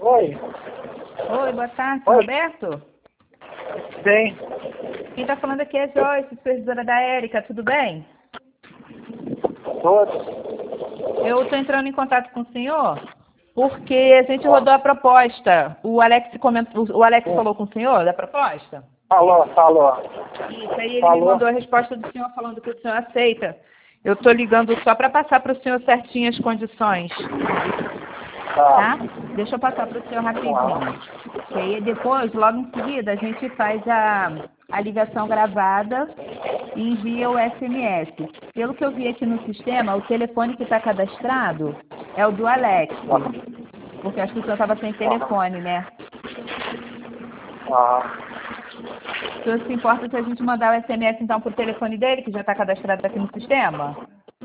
Oi. Oi, boa tarde, Oi. Roberto? Sim. Quem está falando aqui é Joyce, supervisora da Érica, tudo bem? Todos. Eu estou entrando em contato com o senhor porque a gente rodou a proposta. O Alex falou com o senhor da proposta? Falou. Isso, aí ele me Falou. mandou a resposta do senhor falando que o senhor aceita. Eu estou ligando só para passar para o senhor certinho as condições, tá? Deixa eu passar para o senhor rapidinho. Que aí depois, logo em seguida, a gente faz a ligação gravada e envia o SMS. Pelo que eu vi aqui no sistema, o telefone que está cadastrado é o do Alex. Porque acho que o senhor estava sem telefone, né? O senhor se importa se a gente mandar o SMS então pro telefone dele, que já está cadastrado aqui no sistema?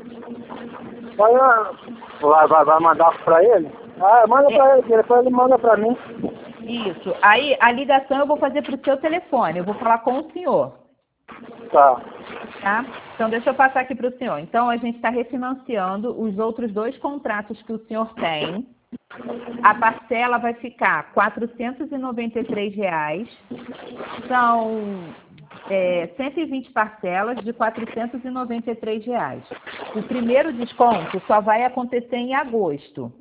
Vai mandar pra ele? Manda pra ele, depois ele manda pra mim. Isso. Aí a ligação eu vou fazer pro seu telefone, eu vou falar com o senhor. Tá. Tá? Então, deixa eu passar aqui para o senhor. Então, a gente está refinanciando os outros 2 contratos que o senhor tem. A parcela vai ficar R$ 493. São 120 parcelas de R$ 493. O primeiro desconto só vai acontecer em agosto.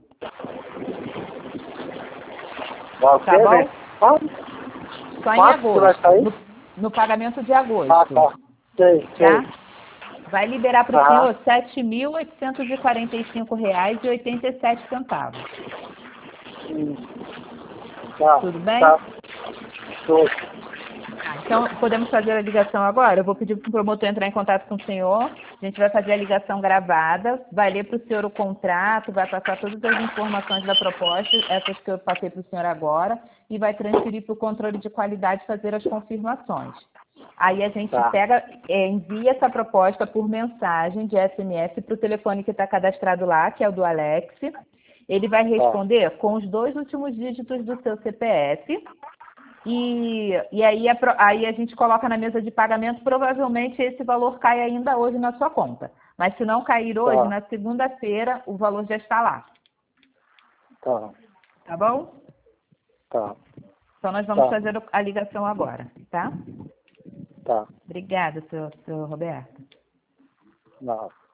Tá bom? Só em Quanto vai sair? agosto. No pagamento de agosto. Tá. Sei. Tá? Vai liberar para o Aham. senhor R$ 7.845,87. Tá. Tudo bem? Tá. Tudo. Então, podemos fazer a ligação agora? Eu vou pedir para o promotor entrar em contato com o senhor. A gente vai fazer a ligação gravada, vai ler para o senhor o contrato, vai passar todas as informações da proposta, essas que eu passei para o senhor agora, e vai transferir para o controle de qualidade fazer as confirmações. Aí a gente envia essa proposta por mensagem de SMS para o telefone que está cadastrado lá, que é o do Alex. Ele vai responder com os 2 últimos dígitos do seu CPF. E aí a gente coloca na mesa de pagamento, provavelmente esse valor cai ainda hoje na sua conta. Mas se não cair hoje, na segunda-feira, o valor já está lá. Tá. Tá bom? Tá. Então nós vamos fazer a ligação agora, tá? Tá. Obrigada, senhor Roberto. Não.